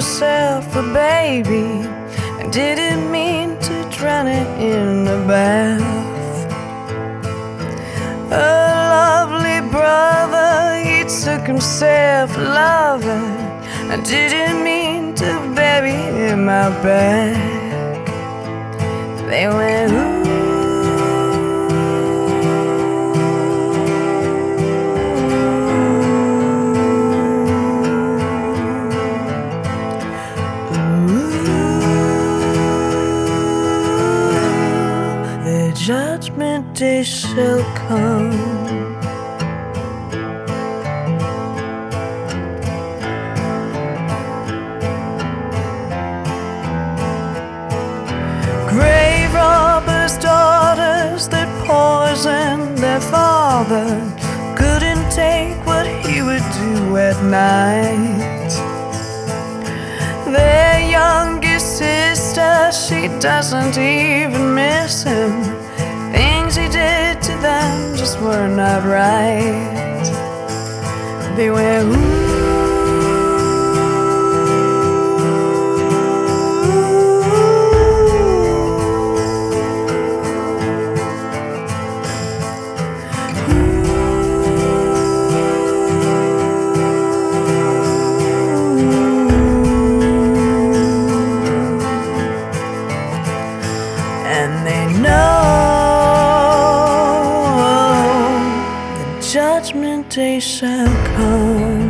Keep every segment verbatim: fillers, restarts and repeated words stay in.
myself a baby. I didn't mean to drown it in a bath. A lovely brother, he took himself a lover. I didn't mean to bury him out back. They went ooh. Judgment day shall come. Grave robbers' daughters that poisoned their father couldn't take what he would do at night. Their youngest sister, she doesn't even miss him. Things he did to them just were not right. They went ooh. And they know judgment day shall come.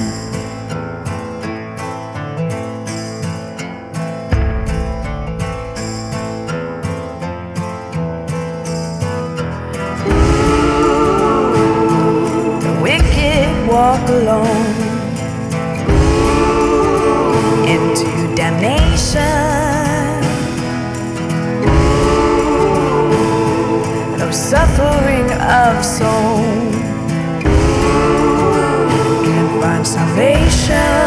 The wicked walk alone into damnation. No suffering of soul find salvation,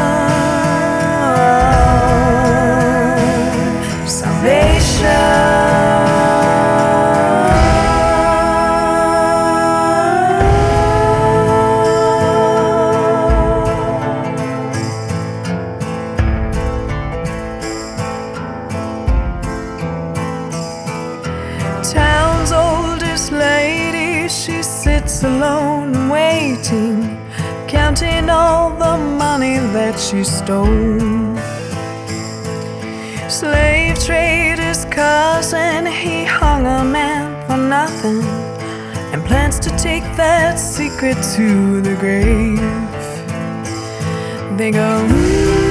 salvation. Town's oldest lady, she sits alone waiting, counting all the money that she stole. Slave trader's cousin, he hung a man for nothing and plans to take that secret to the grave. They go ooh.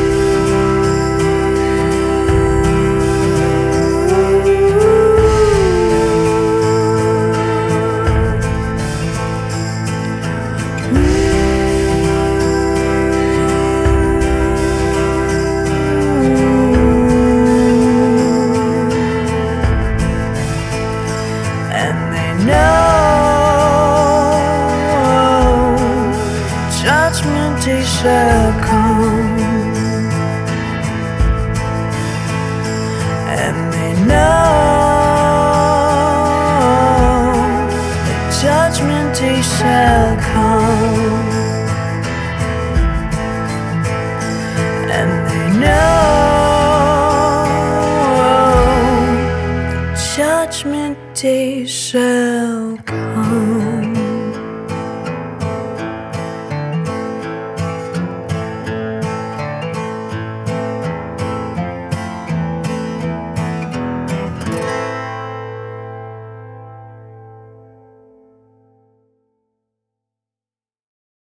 Judgment day shall come, and they know that judgment day shall come, and they know that judgment day shall come.